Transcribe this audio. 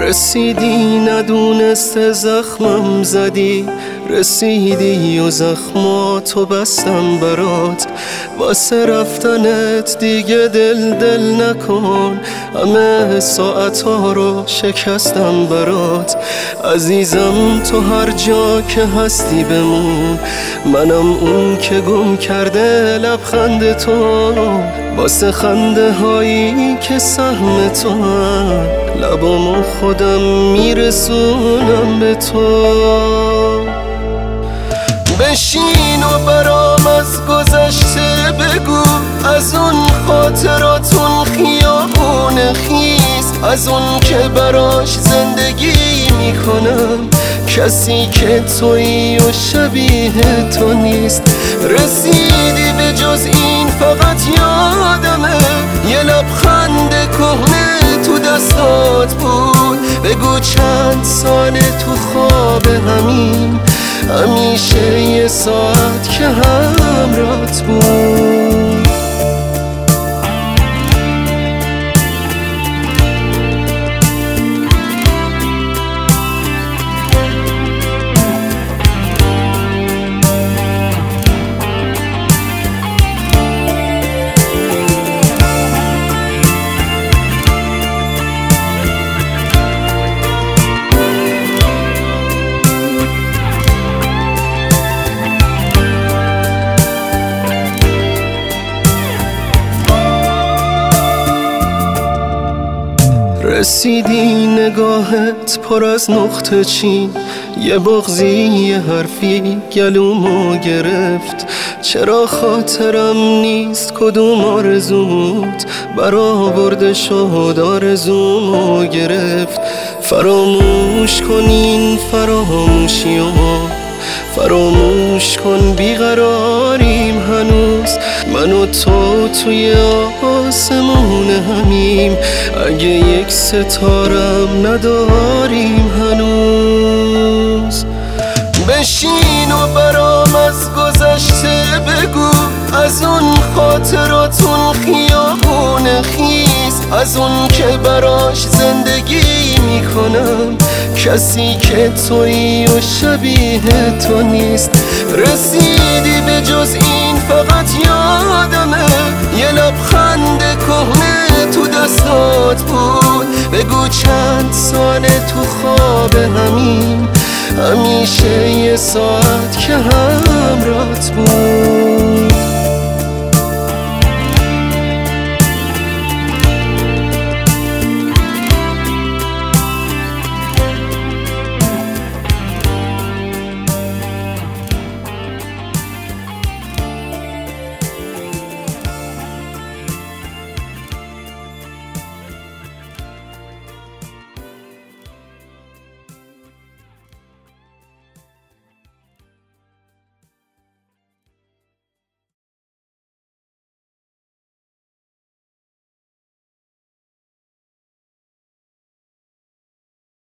رسیدی ندونسته زخمم زدی، رسیدی و زخماتو بستم برات. واسه رفتنت دیگه دل نکن، همه ساعتها رو شکستم برات. عزیزم تو هر جا که هستی بمون، منم اون که گم کرده لبخند تو. واسه خنده هایی که سهم تو هم، لبامو خودم میرسونم به تو. بشین و برام از گذشته بگو، از اون خاطراتون خیابون خیز، از اون که براش زندگی میکنم. کسی که تویی و شبیه تو نیست. رسیدی به جز این فقط یادمه، یه لبخند کهنه تو دستات بود. بگو چند ساله تو خواب همین، همیشه یه ساعت که همرات بود. رسیدی نگاهت پر از نقطه چین، یه بغضی یه حرفی گلومو گرفت. چرا خاطرم نیست کدوم آرزوت برآورده شد، آرزومو گرفت. فراموش کن این فراموشیو، فراموش کن بیقراریم هنوز. من و تو توی آسمون همیم، اگه یک ستارم نداریم هنوز. بشین و برام از گذشته بگو، از اون خاطراتون خیابون خیز، از اون که براش زندگی میکنم. کسی که تویی و شبیه تو نیست. رسیدی به جز این فقط یادمه، یه لبخند کهنه تو دستات بود. بگو چند ساله تو خواب همین، همیشه یه ساعت که همرات بود.